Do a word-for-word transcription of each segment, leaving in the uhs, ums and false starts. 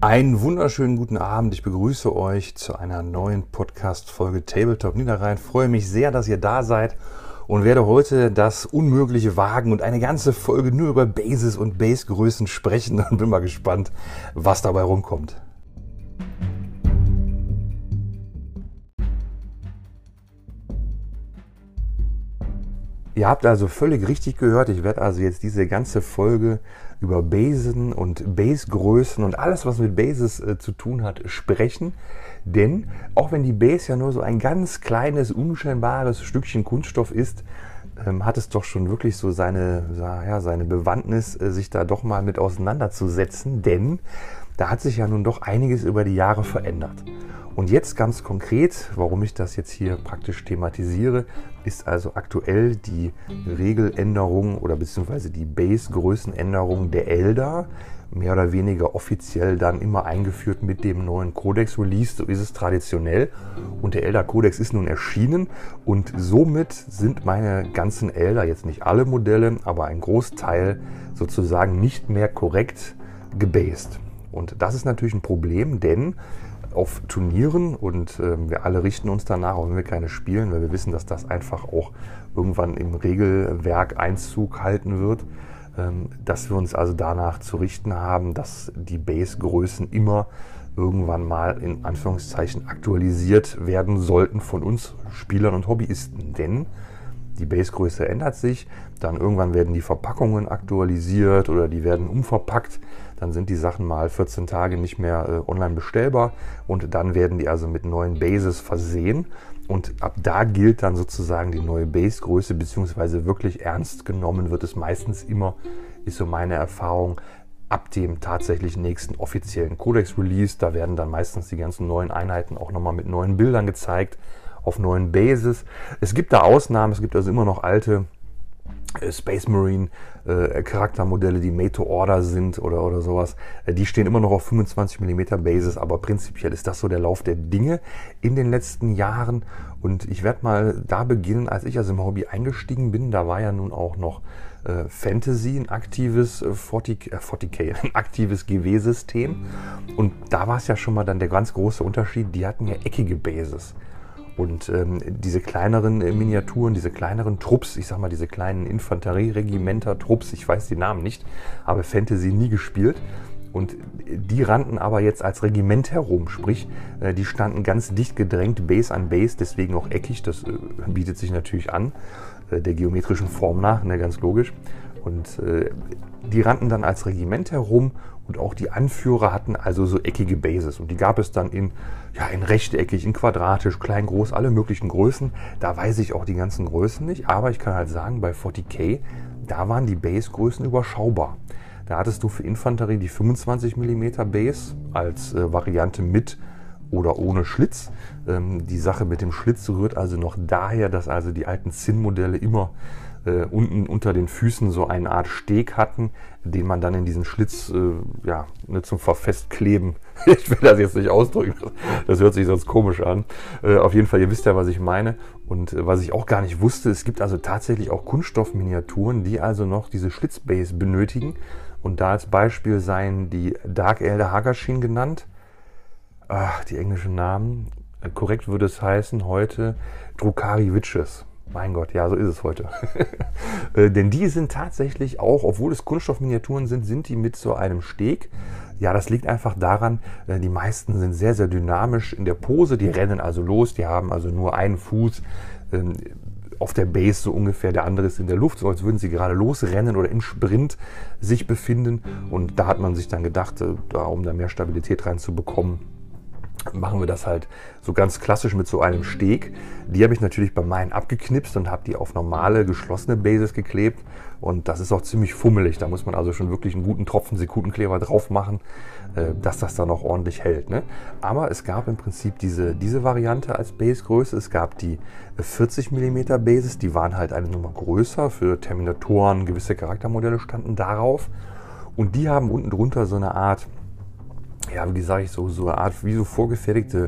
Einen wunderschönen guten Abend. Ich begrüße euch zu einer neuen Podcast-Folge Tabletop Niederrhein. Freue mich sehr, dass ihr da seid und werde heute das Unmögliche wagen und eine ganze Folge nur über Bases und Base-Größen sprechen und bin mal gespannt, was dabei rumkommt. Ihr habt also völlig richtig gehört, ich werde also jetzt diese ganze Folge über Basen und Base-Größen und alles, was mit Bases äh, zu tun hat, sprechen. Denn auch wenn die Base ja nur so ein ganz kleines, unscheinbares Stückchen Kunststoff ist, ähm, hat es doch schon wirklich so seine, ja, seine Bewandtnis, äh, sich da doch mal mit auseinanderzusetzen. Denn da hat sich ja nun doch einiges über die Jahre verändert. Und jetzt ganz konkret, warum ich das jetzt hier praktisch thematisiere, ist also aktuell die Regeländerung oder beziehungsweise die Base-Größenänderung der Elder, mehr oder weniger offiziell dann immer eingeführt mit dem neuen Codex-Release, so ist es traditionell. Und der Elder-Codex ist nun erschienen und somit sind meine ganzen Elder, jetzt nicht alle Modelle, aber ein Großteil sozusagen nicht mehr korrekt gebased. Und das ist natürlich ein Problem, denn auf Turnieren und äh, wir alle richten uns danach, auch wenn wir keine spielen, weil wir wissen, dass das einfach auch irgendwann im Regelwerk Einzug halten wird, ähm, dass wir uns also danach zu richten haben, dass die Base-Größen immer irgendwann mal in Anführungszeichen aktualisiert werden sollten von uns Spielern und Hobbyisten. Denn die Base-Größe ändert sich, dann irgendwann werden die Verpackungen aktualisiert oder die werden umverpackt. Dann sind die Sachen mal vierzehn Tage nicht mehr äh, online bestellbar und dann werden die also mit neuen Bases versehen. Und ab da gilt dann sozusagen die neue Base-Größe, beziehungsweise wirklich ernst genommen wird es meistens immer, ist so meine Erfahrung, ab dem tatsächlich nächsten offiziellen Codex-Release. Da werden dann meistens die ganzen neuen Einheiten auch nochmal mit neuen Bildern gezeigt, auf neuen Bases. Es gibt da Ausnahmen, es gibt also immer noch alte äh, Space Marine äh, Charaktermodelle, die made to order sind oder, oder sowas. Äh, die stehen immer noch auf fünfundzwanzig Millimeter Bases, aber prinzipiell ist das so der Lauf der Dinge in den letzten Jahren. Und ich werde mal da beginnen, als ich also im Hobby eingestiegen bin, da war ja nun auch noch äh, Fantasy, ein aktives äh, vierzig, äh, vierzig K, ein aktives G W-System. Und da war es ja schon mal dann der ganz große Unterschied, die hatten ja eckige Bases. Und ähm, diese kleineren äh, Miniaturen, diese kleineren Trupps, ich sag mal diese kleinen Infanterieregimenter-Trupps, ich weiß die Namen nicht, habe Fantasy nie gespielt. Und die rannten aber jetzt als Regiment herum, sprich, äh, die standen ganz dicht gedrängt, Base an Base, deswegen auch eckig, das äh, bietet sich natürlich an, äh, der geometrischen Form nach, ne, ganz logisch. Und äh, die rannten dann als Regiment herum und auch die Anführer hatten also so eckige Bases. Und die gab es dann in, ja, in rechteckig, in quadratisch, klein, groß, alle möglichen Größen. Da weiß ich auch die ganzen Größen nicht, aber ich kann halt sagen, bei vierzig K, da waren die Base-Größen überschaubar. Da hattest du für Infanterie die fünfundzwanzig Millimeter Base als äh, Variante mit oder ohne Schlitz. Ähm, die Sache mit dem Schlitz rührt also noch daher, dass also die alten Zinn-Modelle immer äh, unten unter den Füßen so eine Art Steg hatten, den man dann in diesen Schlitz äh, ja, ne, zum Verfestkleben, ich will das jetzt nicht ausdrücken, das hört sich sonst komisch an. Äh, auf jeden Fall, ihr wisst ja, was ich meine. Und äh, was ich auch gar nicht wusste, es gibt also tatsächlich auch Kunststoffminiaturen, die also noch diese Schlitzbase benötigen. Und da als Beispiel seien die Dark Elder Hagashin genannt. Ach, die englischen Namen. Äh, korrekt würde es heißen heute Drukhari Witches. Mein Gott, ja, so ist es heute. äh, denn die sind tatsächlich auch, obwohl es Kunststoffminiaturen sind, sind die mit so einem Steg. Ja, das liegt einfach daran, äh, die meisten sind sehr, sehr dynamisch in der Pose. Die rennen also los, die haben also nur einen Fuß ähm, auf der Base so ungefähr, der andere ist in der Luft, so als würden sie gerade losrennen oder im Sprint sich befinden. Und da hat man sich dann gedacht, äh, da, um da mehr Stabilität reinzubekommen, machen wir das halt so ganz klassisch mit so einem Steg. Die habe ich natürlich bei meinen abgeknipst und habe die auf normale, geschlossene Bases geklebt. Und das ist auch ziemlich fummelig. Da muss man also schon wirklich einen guten Tropfen Sekundenkleber drauf machen, dass das dann auch ordentlich hält. Ne? Aber es gab im Prinzip diese, diese Variante als Basegröße. Es gab die vierzig Millimeter Bases, die waren halt eine Nummer größer. Für Terminatoren, gewisse Charaktermodelle standen darauf. Und die haben unten drunter so eine Art, ja, wie sage ich so, so eine Art wie so vorgefertigte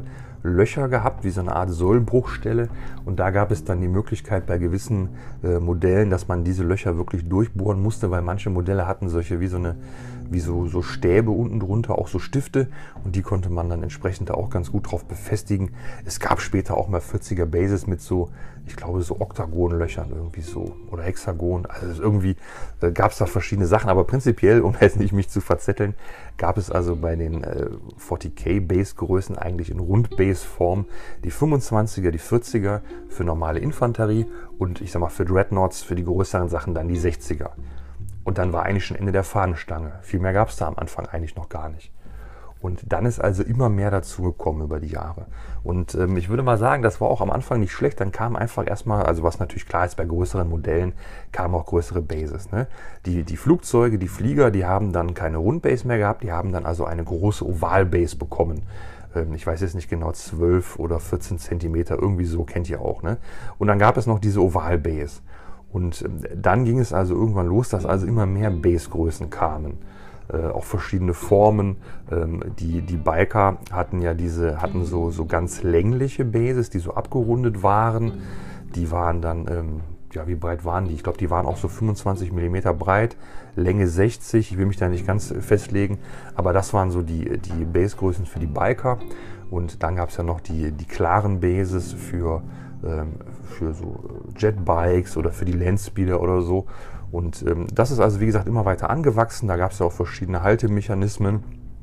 Löcher gehabt, wie so eine Art Sollbruchstelle. Und da gab es dann die Möglichkeit bei gewissen äh, Modellen, dass man diese Löcher wirklich durchbohren musste, weil manche Modelle hatten solche wie so eine wie so, so Stäbe unten drunter, auch so Stifte, und die konnte man dann entsprechend da auch ganz gut drauf befestigen. Es gab später auch mal vierziger Bases mit so, ich glaube, so Oktagonlöchern irgendwie so oder Hexagon. Also irgendwie äh, gab es da verschiedene Sachen, aber prinzipiell, um jetzt nicht mich zu verzetteln, gab es also bei den äh, vierzig K Base-Größen eigentlich in Rund-Base-Form die fünfundzwanziger, die vierziger für normale Infanterie und ich sag mal für Dreadnoughts, für die größeren Sachen dann die sechziger. Und dann war eigentlich schon Ende der Fahnenstange. Viel mehr gab es da am Anfang eigentlich noch gar nicht. Und dann ist also immer mehr dazu gekommen über die Jahre. Und ähm, ich würde mal sagen, das war auch am Anfang nicht schlecht. Dann kam einfach erstmal, also was natürlich klar ist, bei größeren Modellen kamen auch größere Bases. Ne? Die, die Flugzeuge, die Flieger, die haben dann keine Rundbase mehr gehabt. Die haben dann also eine große Ovalbase bekommen. Ähm, ich weiß jetzt nicht genau, zwölf oder vierzehn Zentimeter, irgendwie so, kennt ihr auch. Ne? Und dann gab es noch diese Ovalbase. Und dann ging es also irgendwann los, dass also immer mehr Base-Größen kamen. Äh, auch verschiedene Formen. Ähm, die, die Biker hatten ja diese, hatten so, so ganz längliche Bases, die so abgerundet waren. Die waren dann, ähm, ja, wie breit waren die? Ich glaube, die waren auch so fünfundzwanzig Millimeter breit, Länge sechzig. Ich will mich da nicht ganz festlegen, aber das waren so die, die Base-Größen für die Biker. Und dann gab es ja noch die, die klaren Bases für für so Jetbikes oder für die Landspeeder oder so. Und ähm, das ist also, wie gesagt, immer weiter angewachsen. Da gab es ja auch verschiedene Haltemechanismen.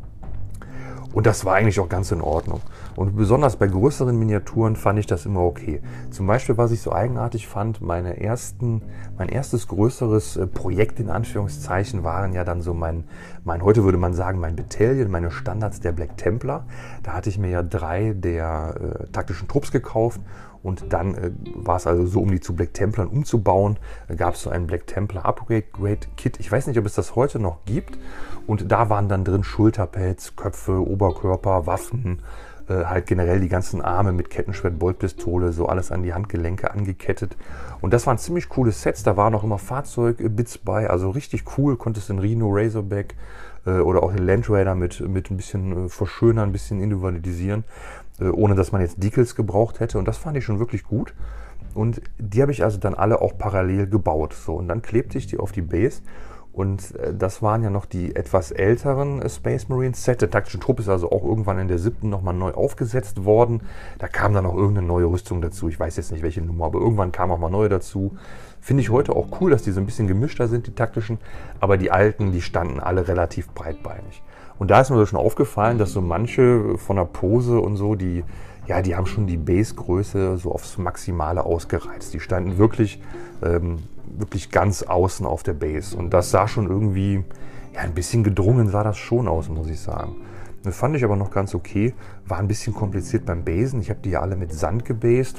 Und das war eigentlich auch ganz in Ordnung. Und besonders bei größeren Miniaturen fand ich das immer okay. Zum Beispiel, was ich so eigenartig fand, meine ersten, mein erstes größeres Projekt in Anführungszeichen waren ja dann so mein, mein, heute würde man sagen, mein Battalion, meine Standards der Black Templar. Da hatte ich mir ja drei der äh, taktischen Trupps gekauft. Und dann äh, war es also so, um die zu Black Templern umzubauen, äh, gab es so ein Black Templar Upgrade Kit. Ich weiß nicht, ob es das heute noch gibt. Und da waren dann drin Schulterpads, Köpfe, Oberkörper, Waffen, äh, halt generell die ganzen Arme mit Kettenschwert, Boltpistole, so alles an die Handgelenke angekettet. Und das waren ziemlich coole Sets. Da waren auch immer Fahrzeugbits bei, also richtig cool. Konntest den Rhino, Razorback äh, oder auch den Land Raider mit, mit ein bisschen äh, verschönern, ein bisschen individualisieren, ohne dass man jetzt Decals gebraucht hätte. Und das fand ich schon wirklich gut. Und die habe ich also dann alle auch parallel gebaut. So, und dann klebte ich die auf die Base. Und das waren ja noch die etwas älteren Space Marines Set. Der taktische Trupp ist also auch irgendwann in der siebten nochmal neu aufgesetzt worden. Da kam dann auch irgendeine neue Rüstung dazu. Ich weiß jetzt nicht, welche Nummer, aber irgendwann kam auch mal neue dazu. Finde ich heute auch cool, dass die so ein bisschen gemischter sind, die taktischen. Aber die alten, die standen alle relativ breitbeinig. Und da ist mir so schon aufgefallen, dass so manche von der Pose und so, die, ja, die haben schon die Base-Größe so aufs Maximale ausgereizt. Die standen wirklich, ähm, wirklich ganz außen auf der Base. Und das sah schon irgendwie, ja, ein bisschen gedrungen sah das schon aus, muss ich sagen. Das fand ich aber noch ganz okay. War ein bisschen kompliziert beim Basen. Ich habe die ja alle mit Sand gebased.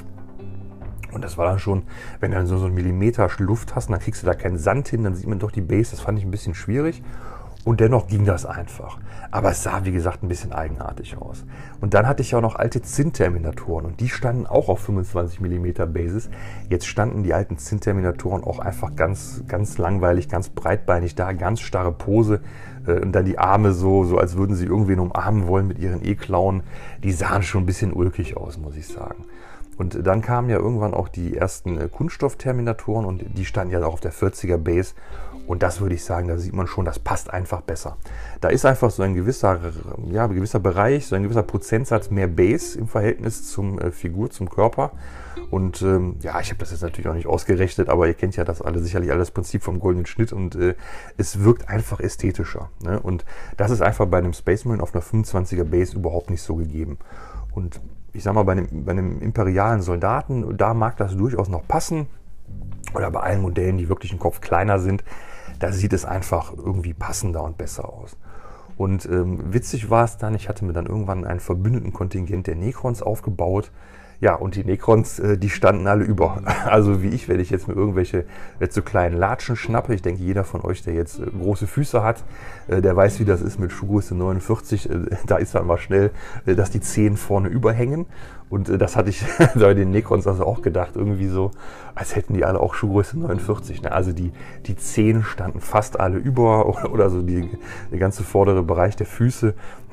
Und das war dann schon, wenn du dann so, so einen Millimeter Luft hast, dann kriegst du da keinen Sand hin, dann sieht man doch die Base. Das fand ich ein bisschen schwierig. Und dennoch ging das einfach. Aber es sah, wie gesagt, ein bisschen eigenartig aus. Und dann hatte ich ja auch noch alte Zinn-Terminatoren. Und die standen auch auf fünfundzwanzig Millimeter Basis. Jetzt standen die alten Zinn-Terminatoren auch einfach ganz, ganz langweilig, ganz breitbeinig da. Ganz starre Pose. Und dann die Arme so, so als würden sie irgendwen umarmen wollen mit ihren E-Klauen. Die sahen schon ein bisschen ulkig aus, muss ich sagen. Und dann kamen ja irgendwann auch die ersten Kunststoff-Terminatoren. Und die standen ja auch auf der vierziger Base. Und das würde ich sagen, da sieht man schon, das passt einfach besser. Da ist einfach so ein gewisser, ja, ein gewisser Bereich, so ein gewisser Prozentsatz mehr Base im Verhältnis zum äh, Figur, zum Körper. Und ähm, ja, ich habe das jetzt natürlich auch nicht ausgerechnet, aber ihr kennt ja das alle, sicherlich alles Prinzip vom goldenen Schnitt und äh, es wirkt einfach ästhetischer. Ne? Und das ist einfach bei einem Space Marine auf einer fünfundzwanziger Base überhaupt nicht so gegeben. Und ich sag mal, bei einem, bei einem imperialen Soldaten, da mag das durchaus noch passen. Oder bei allen Modellen, die wirklich einen Kopf kleiner sind, da sieht es einfach irgendwie passender und besser aus. Und ähm, witzig war es dann, ich hatte mir dann irgendwann einen verbündeten Kontingent der Necrons aufgebaut. Ja, und die Necrons, äh, die standen alle über. Also wie ich, wenn ich jetzt mir irgendwelche äh, zu kleinen Latschen schnappe. Ich denke, jeder von euch, der jetzt äh, große Füße hat, äh, der weiß, wie das ist mit Schuhgröße neunundvierzig. Äh, da ist dann mal schnell, äh, dass die Zehen vorne überhängen. Und äh, das hatte ich bei den Necrons also auch gedacht, irgendwie so, als hätten die alle auch Schuhgröße neunundvierzig. Ne? Also die, die Zehen standen fast alle über oder, oder so die, der ganze vordere Bereich der Füße.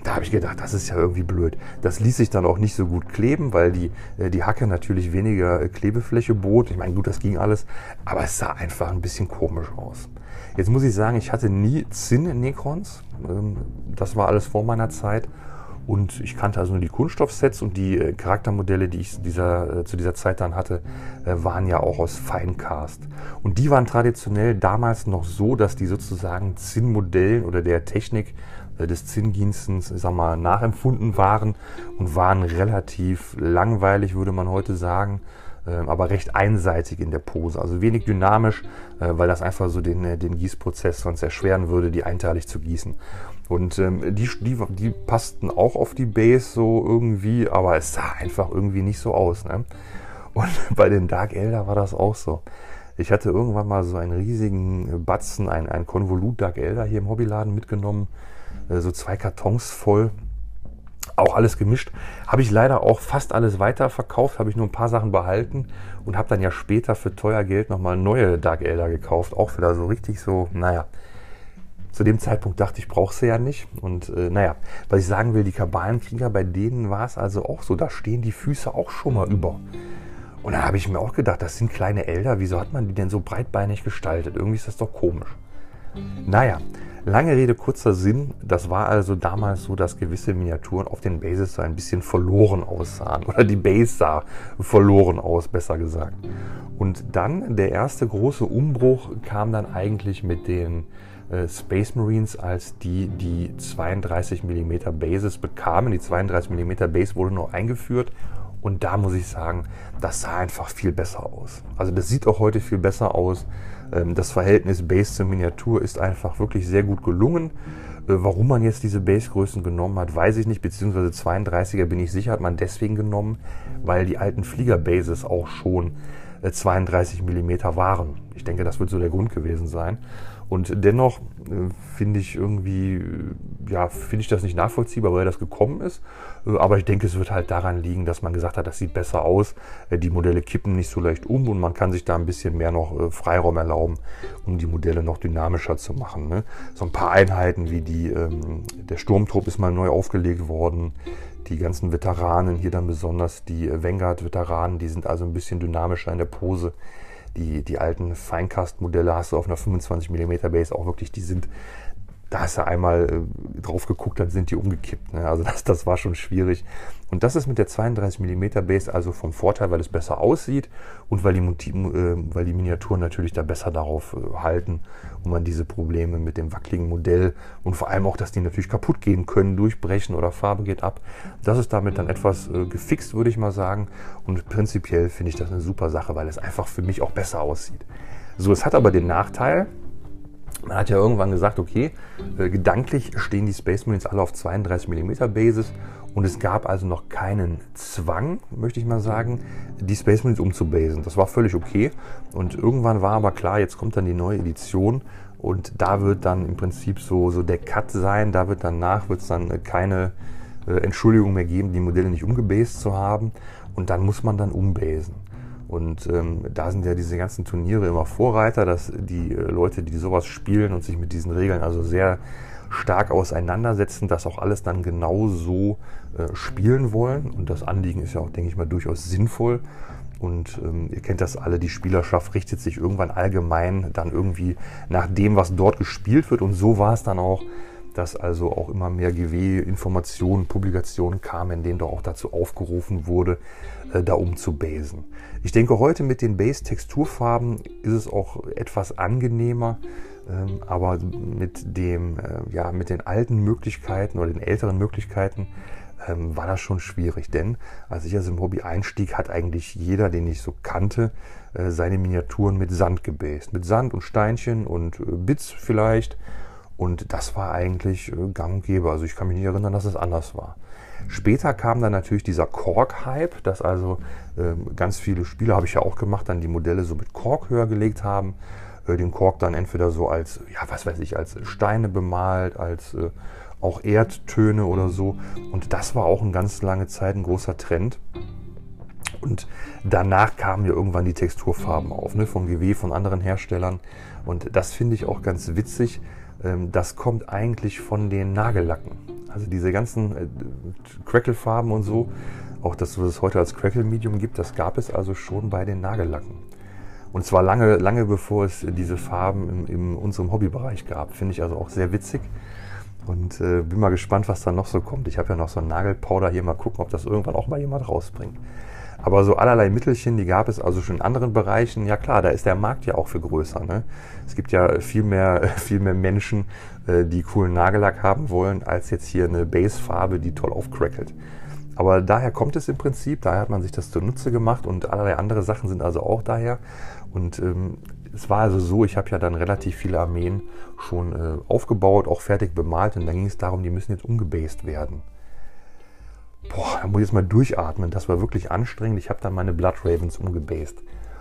Da habe ich gedacht, das ist ja irgendwie blöd. Das ließ sich dann auch nicht so gut kleben, weil die, die Hacke natürlich weniger Klebefläche bot. Ich meine, gut, das ging alles, aber es sah einfach ein bisschen komisch aus. Jetzt muss ich sagen, ich hatte nie Zinn-Necrons. Das war alles vor meiner Zeit. Und ich kannte also nur die Kunststoffsets und die äh, Charaktermodelle, die ich dieser, äh, zu dieser Zeit dann hatte, äh, waren ja auch aus Finecast. Und die waren traditionell damals noch so, dass die sozusagen Zinn-Modellen oder der Technik äh, des Zinn-Ginstens, sag mal, nachempfunden waren und waren relativ langweilig, würde man heute sagen, äh, aber recht einseitig in der Pose. Also wenig dynamisch, äh, weil das einfach so den, äh, den Gießprozess sonst erschweren würde, die einteilig zu gießen. Und ähm, die, die, die passten auch auf die Base so irgendwie, aber es sah einfach irgendwie nicht so aus. Ne? Und bei den Dark Elder war das auch so. Ich hatte irgendwann mal so einen riesigen Batzen, ein, ein Konvolut Dark Elder hier im Hobbyladen mitgenommen, äh, so zwei Kartons voll, auch alles gemischt. Habe ich leider auch fast alles weiterverkauft, habe ich nur ein paar Sachen behalten und habe dann ja später für teuer Geld nochmal neue Dark Elder gekauft, auch wieder so richtig so, naja. Zu dem Zeitpunkt dachte ich, brauche sie ja nicht. Und äh, naja, was ich sagen will, die Kabalenkrieger, bei denen war es also auch so, da stehen die Füße auch schon mal über. Und da habe ich mir auch gedacht, das sind kleine Elder, wieso hat man die denn so breitbeinig gestaltet? Irgendwie ist das doch komisch. Naja, lange Rede, kurzer Sinn. Das war also damals so, dass gewisse Miniaturen auf den Bases so ein bisschen verloren aussahen. Oder die Base sah verloren aus, besser gesagt. Und dann, der erste große Umbruch kam dann eigentlich mit den Space Marines, als die die zweiunddreißig Millimeter Bases bekamen. Die zweiunddreißig Millimeter Base wurde noch eingeführt und da muss ich sagen, das sah einfach viel besser aus. Also das sieht auch heute viel besser aus. Das Verhältnis Base zur Miniatur ist einfach wirklich sehr gut gelungen. Warum man jetzt diese Base-Größen genommen hat, weiß ich nicht, beziehungsweise zweiunddreißiger bin ich sicher, hat man deswegen genommen, weil die alten Flieger-Bases auch schon zweiunddreißig Millimeter waren. Ich denke, das wird so der Grund gewesen sein. Und dennoch äh, finde ich irgendwie, äh, ja, finde ich das nicht nachvollziehbar, weil das gekommen ist. Äh, aber ich denke, es wird halt daran liegen, dass man gesagt hat, das sieht besser aus. Äh, die Modelle kippen nicht so leicht um und man kann sich da ein bisschen mehr noch äh, Freiraum erlauben, um die Modelle noch dynamischer zu machen. Ne? So ein paar Einheiten wie die, ähm, der Sturmtrupp ist mal neu aufgelegt worden. Die ganzen Veteranen, hier dann besonders die äh, Vanguard-Veteranen, die sind also ein bisschen dynamischer in der Pose. Die, die alten Finecast-Modelle hast du auf einer fünfundzwanzig Millimeter Base auch wirklich, die sind, da hast du einmal äh, drauf geguckt, dann sind die umgekippt. Ne? Also das, das war schon schwierig. Und das ist mit der zweiunddreißig Millimeter Base also vom Vorteil, weil es besser aussieht und weil die, äh, weil die Miniaturen natürlich da besser darauf äh, halten und man diese Probleme mit dem wackeligen Modell und vor allem auch, dass die natürlich kaputt gehen können, durchbrechen oder Farbe geht ab. Das ist damit dann etwas äh, gefixt, würde ich mal sagen. Und prinzipiell finde ich das eine super Sache, weil es einfach für mich auch besser aussieht. So, es hat aber den Nachteil, man hat ja irgendwann gesagt, okay, äh, gedanklich stehen die Space Marines alle auf zweiunddreißig Millimeter Bases und es gab also noch keinen Zwang, möchte ich mal sagen, die Space Marines umzubasen. Das war völlig okay und irgendwann war aber klar, jetzt kommt dann die neue Edition und da wird dann im Prinzip so, so der Cut sein, da wird danach wird es dann äh, keine äh, Entschuldigung mehr geben, die Modelle nicht umgebased zu haben und dann muss man dann umbasen. Und ähm, da sind ja diese ganzen Turniere immer Vorreiter, dass die äh, Leute, die sowas spielen und sich mit diesen Regeln also sehr stark auseinandersetzen, das auch alles dann genau so äh, spielen wollen. Und das Anliegen ist ja auch, denke ich mal, durchaus sinnvoll. Und ähm, ihr kennt das alle, die Spielerschaft richtet sich irgendwann allgemein dann irgendwie nach dem, was dort gespielt wird. Und so war es dann auch, dass also auch immer mehr G W-Informationen, Publikationen kamen, in denen doch auch dazu aufgerufen wurde, äh, da umzubasen. Ich denke, heute mit den Base-Texturfarben ist es auch etwas angenehmer, ähm, aber mit, dem, äh, ja, mit den alten Möglichkeiten oder den älteren Möglichkeiten ähm, war das schon schwierig. Denn als ich also im Hobby einstieg, hat eigentlich jeder, den ich so kannte, äh, seine Miniaturen mit Sand gebased. Mit Sand und Steinchen und äh, Bits vielleicht. Und das war eigentlich äh, gang und gäbe. Also ich kann mich nicht erinnern, dass es anders war. Später kam dann natürlich dieser Kork-Hype, dass also äh, ganz viele Spieler, habe ich ja auch gemacht, dann die Modelle so mit Kork höher gelegt haben. Äh, den Kork dann entweder so als, ja was weiß ich, als Steine bemalt, als äh, auch Erdtöne oder so. Und das war auch eine ganz lange Zeit ein großer Trend. Und danach kamen ja irgendwann die Texturfarben auf, ne, von G W, von anderen Herstellern. Und das finde ich auch ganz witzig, ähm, das kommt eigentlich von den Nagellacken. Also diese ganzen äh, Crackle-Farben und so, auch das, was es heute als Crackle-Medium gibt, das gab es also schon bei den Nagellacken. Und zwar lange, lange bevor es diese Farben in, in unserem Hobbybereich gab. Finde ich also auch sehr witzig. Und äh, bin mal gespannt, was da noch so kommt. Ich habe ja noch so einen Nagelpowder hier, mal gucken, ob das irgendwann auch mal jemand rausbringt. Aber so allerlei Mittelchen, die gab es also schon in anderen Bereichen. Ja klar, da ist der Markt ja auch für größer. Ne? Es gibt ja viel mehr, viel mehr Menschen, äh, die coolen Nagellack haben wollen, als jetzt hier eine Basefarbe, die toll aufcrackelt. Aber daher kommt es im Prinzip, daher hat man sich das zunutze gemacht und allerlei andere Sachen sind also auch daher. Und ähm, es war also so, ich habe ja dann relativ viele Armeen schon äh, aufgebaut, auch fertig bemalt und dann ging es darum, die müssen jetzt umgebased werden. Boah, da muss ich jetzt mal durchatmen, das war wirklich anstrengend. Ich habe dann meine Blood Ravens umgebased.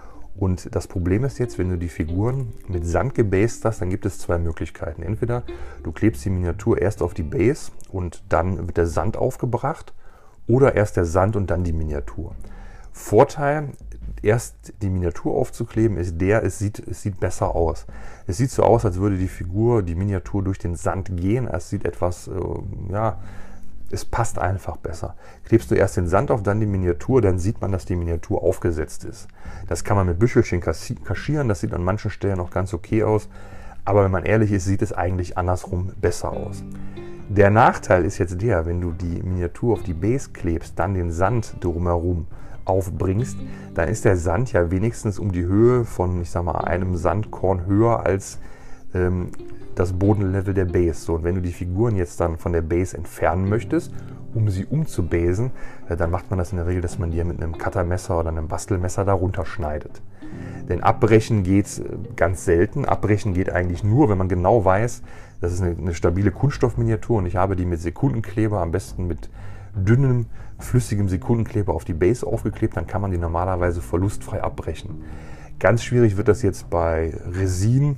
Und das Problem ist jetzt, wenn du die Figuren mit Sand gebased hast, dann gibt es zwei Möglichkeiten. Entweder du klebst die Miniatur erst auf die Base und dann wird der Sand aufgebracht oder erst der Sand und dann die Miniatur. Vorteil, erst die Miniatur aufzukleben, ist der, es sieht, es sieht besser aus. Es sieht so aus, als würde die Figur, die Miniatur durch den Sand gehen. Es sieht etwas, äh, ja, es passt einfach besser. Klebst du erst den Sand auf, dann die Miniatur, dann sieht man, dass die Miniatur aufgesetzt ist. Das kann man mit Büschelchen kaschieren, das sieht an manchen Stellen auch ganz okay aus. Aber wenn man ehrlich ist, sieht es eigentlich andersrum besser aus. Der Nachteil ist jetzt der, wenn du die Miniatur auf die Base klebst, dann den Sand drumherum aufbringst, dann ist der Sand ja wenigstens um die Höhe von, ich sag mal, einem Sandkorn höher als ähm, das Bodenlevel der Base. So, und wenn du die Figuren jetzt dann von der Base entfernen möchtest, um sie umzubasen, äh, dann macht man das in der Regel, dass man die mit einem Cuttermesser oder einem Bastelmesser da runterschneidet. Denn abbrechen geht ganz selten. Abbrechen geht eigentlich nur, wenn man genau weiß, das ist eine, eine stabile Kunststoffminiatur und ich habe die mit Sekundenkleber, am besten mit dünnem, flüssigem Sekundenkleber auf die Base aufgeklebt, dann kann man die normalerweise verlustfrei abbrechen. Ganz schwierig wird das jetzt bei Resin,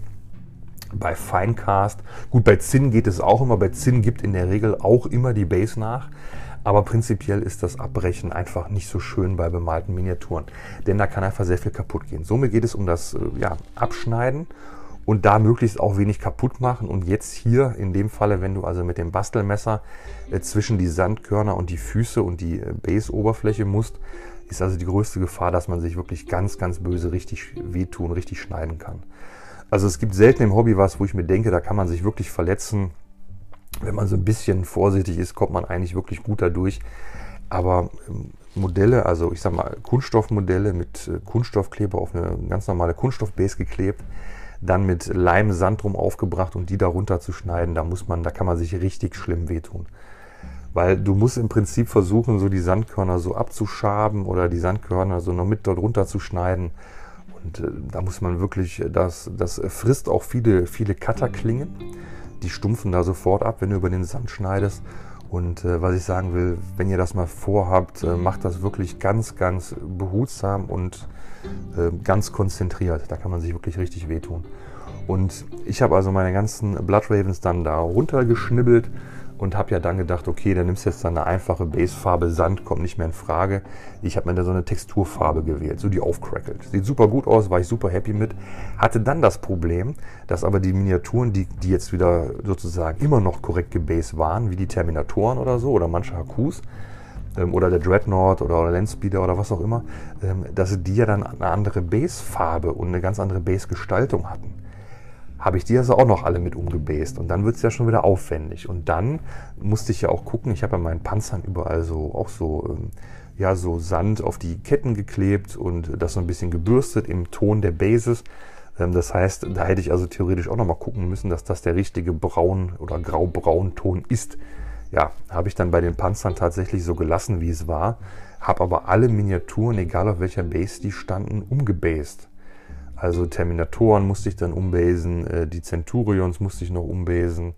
bei Finecast. Gut, bei Zinn geht es auch immer. Bei Zinn gibt in der Regel auch immer die Base nach. Aber prinzipiell ist das Abbrechen einfach nicht so schön bei bemalten Miniaturen. Denn da kann einfach sehr viel kaputt gehen. Somit geht es um das ja, Abschneiden und da möglichst auch wenig kaputt machen. Und jetzt hier in dem Falle, wenn du also mit dem Bastelmesser äh, zwischen die Sandkörner und die Füße und die äh, Base-Oberfläche musst, ist also die größte Gefahr, dass man sich wirklich ganz, ganz böse richtig wehtun, richtig schneiden kann. Also es gibt selten im Hobby was, wo ich mir denke, da kann man sich wirklich verletzen. Wenn man so ein bisschen vorsichtig ist, kommt man eigentlich wirklich gut dadurch. Aber Modelle, also ich sag mal Kunststoffmodelle mit Kunststoffkleber auf eine ganz normale Kunststoffbase geklebt, dann mit Leim, Sand drum aufgebracht und die darunter zu schneiden, da muss man, da kann man sich richtig schlimm wehtun. Weil du musst im Prinzip versuchen, so die Sandkörner so abzuschaben oder die Sandkörner so noch mit dort runter zu schneiden. Und äh, da muss man wirklich, das, das frisst auch viele, viele Cutterklingen. Die stumpfen da sofort ab, wenn du über den Sand schneidest. Und äh, was ich sagen will, wenn ihr das mal vorhabt, äh, macht das wirklich ganz, ganz behutsam und äh, ganz konzentriert. Da kann man sich wirklich richtig wehtun. Und ich habe also meine ganzen Blood Ravens dann da runtergeschnibbelt und habe ja dann gedacht, okay, dann nimmst du jetzt dann eine einfache Basefarbe, Sand kommt nicht mehr in Frage. Ich habe mir da so eine Texturfarbe gewählt, so die aufcrackelt. Sieht super gut aus, war ich super happy mit. Hatte dann das Problem, dass aber die Miniaturen, die, die jetzt wieder sozusagen immer noch korrekt gebased waren, wie die Terminatoren oder so, oder manche H Qs, ähm, oder der Dreadnought oder, oder Landspeeder oder was auch immer, ähm, dass die ja dann eine andere Basefarbe und eine ganz andere Base-Gestaltung hatten. Habe ich die also auch noch alle mit umgebased und dann wird es ja schon wieder aufwendig. Und dann musste ich ja auch gucken, ich habe ja meinen Panzern überall so auch so, ähm, ja, so Sand auf die Ketten geklebt und das so ein bisschen gebürstet im Ton der Bases. Ähm, das heißt, da hätte ich also theoretisch auch noch mal gucken müssen, dass das der richtige Braun- oder Grau-Braun-Ton ist. Ja, habe ich dann bei den Panzern tatsächlich so gelassen, wie es war, habe aber alle Miniaturen, egal auf welcher Base die standen, umgebased. Also Terminatoren musste ich dann umbasen, äh, die Centurions musste ich noch umbasen,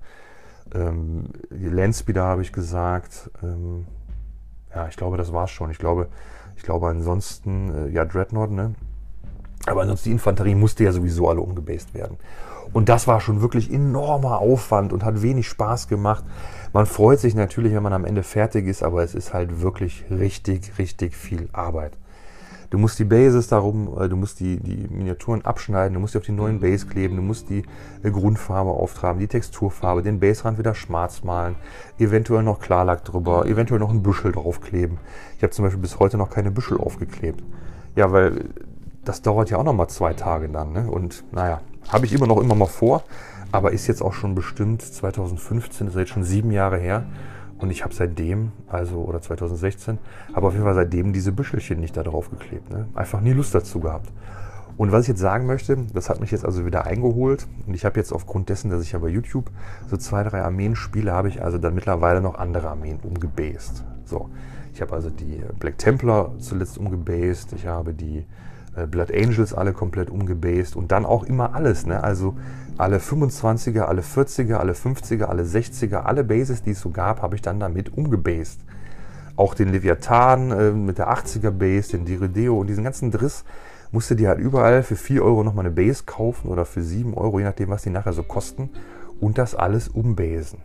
ähm, die Landspeeder habe ich gesagt. Ähm, ja, ich glaube, das war's schon. Ich glaube, ich glaube ansonsten, äh, ja, Dreadnought, ne? Aber ansonsten die Infanterie musste ja sowieso alle umgebased werden. Und das war schon wirklich enormer Aufwand und hat wenig Spaß gemacht. Man freut sich natürlich, wenn man am Ende fertig ist, aber es ist halt wirklich richtig, richtig viel Arbeit. Du musst die Bases darum, du musst die, die Miniaturen abschneiden, du musst die auf die neuen Base kleben, du musst die Grundfarbe auftragen, die Texturfarbe, den Baserand wieder schwarz malen, eventuell noch Klarlack drüber, eventuell noch ein Büschel draufkleben. Ich habe zum Beispiel bis heute noch keine Büschel aufgeklebt. Ja, weil das dauert ja auch noch mal zwei Tage dann. Ne? Und naja, habe ich immer noch immer mal vor, aber ist jetzt auch schon bestimmt zweitausendfünfzehn, das ist jetzt schon sieben Jahre her. Und ich habe seitdem, also oder zweitausendsechzehn, habe auf jeden Fall seitdem diese Büschelchen nicht da drauf geklebt. Ne? Einfach nie Lust dazu gehabt. Und was ich jetzt sagen möchte, das hat mich jetzt also wieder eingeholt. Und ich habe jetzt aufgrund dessen, dass ich ja bei YouTube so zwei, drei Armeen spiele, habe ich also dann mittlerweile noch andere Armeen umgebased. So, ich habe also die Black Templar zuletzt umgebased. Ich habe die Blood Angels alle komplett umgebased. Und dann auch immer alles. Ne? Also alle fünfundzwanziger, alle vierziger, alle fünfziger, alle sechziger, alle Bases, die es so gab, habe ich dann damit umgebased. Auch den Leviathan äh, mit der achtziger Base, den Dirideo und diesen ganzen Driss musste dir halt überall für vier Euro nochmal eine Base kaufen oder für sieben Euro, je nachdem, was die nachher so kosten, und das alles umbasen.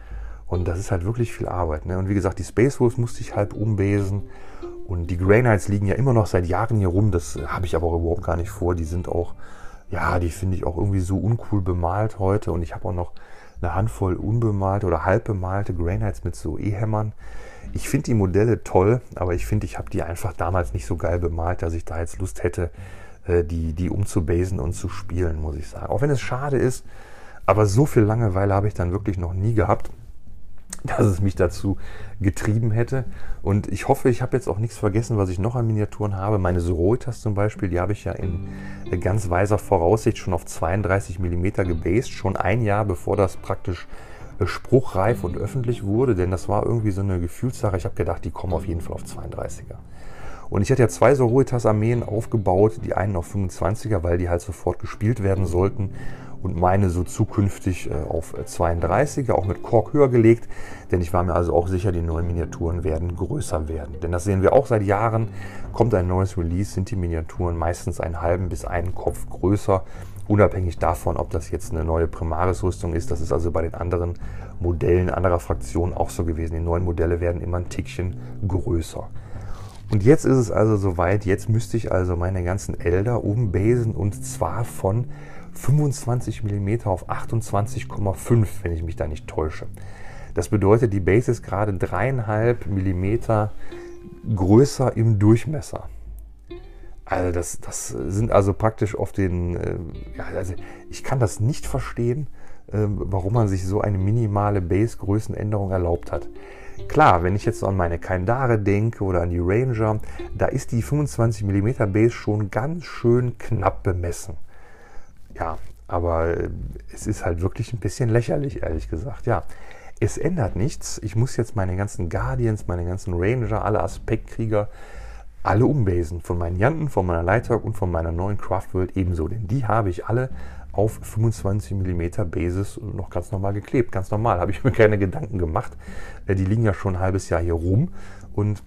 Und das ist halt wirklich viel Arbeit. Ne? Und wie gesagt, die Space Wolves musste ich halb umbasen. Und die Grey Knights liegen ja immer noch seit Jahren hier rum. Das habe ich aber auch überhaupt gar nicht vor. Die sind auch, ja, die finde ich auch irgendwie so uncool bemalt heute. Und ich habe auch noch eine Handvoll unbemalte oder halb bemalte Grey Knights mit so E-Hämmern. Ich finde die Modelle toll, aber ich finde, ich habe die einfach damals nicht so geil bemalt, dass ich da jetzt Lust hätte, die, die umzubasen und zu spielen, muss ich sagen. Auch wenn es schade ist, aber so viel Langeweile habe ich dann wirklich noch nie gehabt, dass es mich dazu getrieben hätte. Und ich hoffe, ich habe jetzt auch nichts vergessen, was ich noch an Miniaturen habe. Meine Sororitas zum Beispiel, die habe ich ja in ganz weiser Voraussicht schon auf zweiunddreißig Millimeter gebased, schon ein Jahr bevor das praktisch spruchreif und öffentlich wurde, denn das war irgendwie so eine Gefühlssache. Ich habe gedacht, die kommen auf jeden Fall auf zweiunddreißiger. Und ich hatte ja zwei Sororitas-Armeen aufgebaut, die einen auf fünfundzwanziger, weil die halt sofort gespielt werden sollten, und meine so zukünftig auf zweiunddreißiger, auch mit Kork höher gelegt, denn ich war mir also auch sicher, die neuen Miniaturen werden größer werden. Denn das sehen wir auch seit Jahren, kommt ein neues Release, sind die Miniaturen meistens einen halben bis einen Kopf größer, unabhängig davon, ob das jetzt eine neue Primaris-Rüstung ist. Das ist also bei den anderen Modellen anderer Fraktionen auch so gewesen. Die neuen Modelle werden immer ein Tickchen größer. Und jetzt ist es also soweit, jetzt müsste ich also meine ganzen Elder umbasen, und zwar von fünfundzwanzig Millimeter auf achtundzwanzig Komma fünf, wenn ich mich da nicht täusche. Das bedeutet, die Base ist gerade dreieinhalb Millimeter größer im Durchmesser. Also das, das sind also praktisch auf den, äh, ja, also ich kann das nicht verstehen, äh, warum man sich so eine minimale Base-Größenänderung erlaubt hat. Klar, wenn ich jetzt an meine Kandare denke oder an die Ranger, da ist die fünfundzwanzig Millimeter Base schon ganz schön knapp bemessen. Ja, aber es ist halt wirklich ein bisschen lächerlich, ehrlich gesagt. Ja, es ändert nichts. Ich muss jetzt meine ganzen Guardians, meine ganzen Ranger, alle Aspektkrieger, alle umbasen. Von meinen Yanten, von meiner Lighthawk und von meiner neuen Craftworld ebenso. Denn die habe ich alle auf fünfundzwanzig Millimeter Basis noch ganz normal geklebt. Ganz normal, habe ich mir keine Gedanken gemacht. Die liegen ja schon ein halbes Jahr hier rum. Und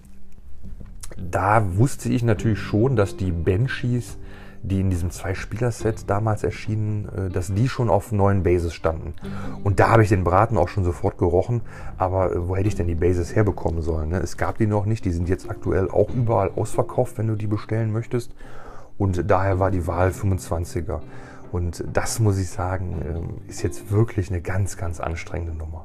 da wusste ich natürlich schon, dass die Banshees, die in diesem Zwei-Spieler-Set damals erschienen, dass die schon auf neuen Bases standen. Und da habe ich den Braten auch schon sofort gerochen, aber wo hätte ich denn die Bases herbekommen sollen? Ne? Es gab die noch nicht, die sind jetzt aktuell auch überall ausverkauft, wenn du die bestellen möchtest. Und daher war die Wahl fünfundzwanziger. Und das, muss ich sagen, ist jetzt wirklich eine ganz, ganz anstrengende Nummer.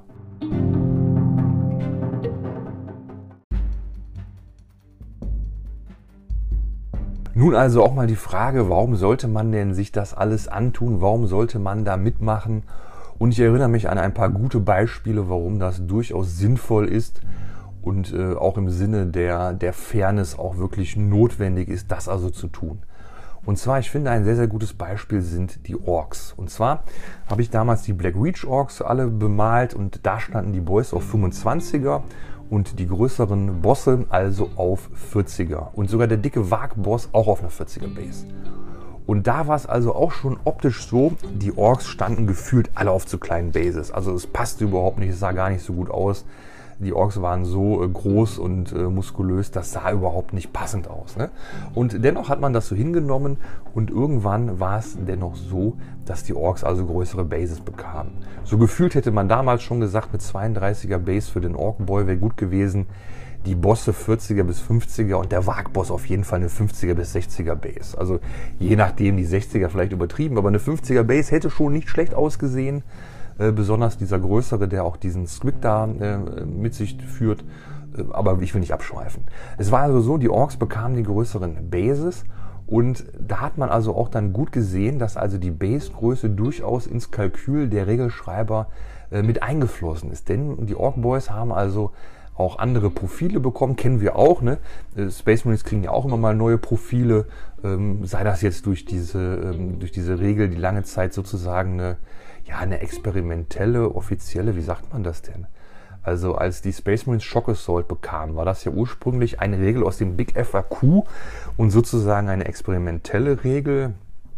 Nun also auch mal die Frage, warum sollte man denn sich das alles antun? Warum sollte man da mitmachen? Und ich erinnere mich an ein paar gute Beispiele, warum das durchaus sinnvoll ist und äh, auch im Sinne der, der Fairness auch wirklich notwendig ist, das also zu tun. Und zwar, ich finde, ein sehr, sehr gutes Beispiel sind die Orks. Und zwar habe ich damals die Black Reach Orks alle bemalt, und da standen die Boys auf fünfundzwanziger und die größeren Bosse also auf vierziger. Und sogar der dicke Wag-Boss auch auf einer vierziger Base. Und da war es also auch schon optisch so, die Orks standen gefühlt alle auf zu kleinen Bases. Also es passte überhaupt nicht, es sah gar nicht so gut aus. Die Orks waren so äh, groß und äh, muskulös, das sah überhaupt nicht passend aus. Ne? Und dennoch hat man das so hingenommen, und irgendwann war es dennoch so, dass die Orks also größere Bases bekamen. So gefühlt hätte man damals schon gesagt, mit zweiunddreißiger Base für den Ork Boy wäre gut gewesen. die Bosse vierziger bis fünfziger und der Wagboss auf jeden Fall eine fünfziger bis sechziger Base. Also je nachdem, die sechziger vielleicht übertrieben, aber eine fünfziger Base hätte schon nicht schlecht ausgesehen. Äh, besonders dieser größere, der auch diesen Squid da äh, mit sich führt. Äh, aber ich will nicht abschweifen. Es war also so, die Orks bekamen die größeren Bases. Und da hat man also auch dann gut gesehen, dass also die Basegröße durchaus ins Kalkül der Regelschreiber äh, mit eingeflossen ist. Denn die Ork Boys haben also auch andere Profile bekommen, kennen wir auch. Ne? Space Marines kriegen ja auch immer mal neue Profile, ähm, sei das jetzt durch diese, ähm, durch diese Regel, die lange Zeit sozusagen eine, ja, eine experimentelle, offizielle, wie sagt man das denn? Also als die Space Marines Shock Assault bekamen, war das ja ursprünglich eine Regel aus dem Big F A Q und sozusagen eine experimentelle Regel.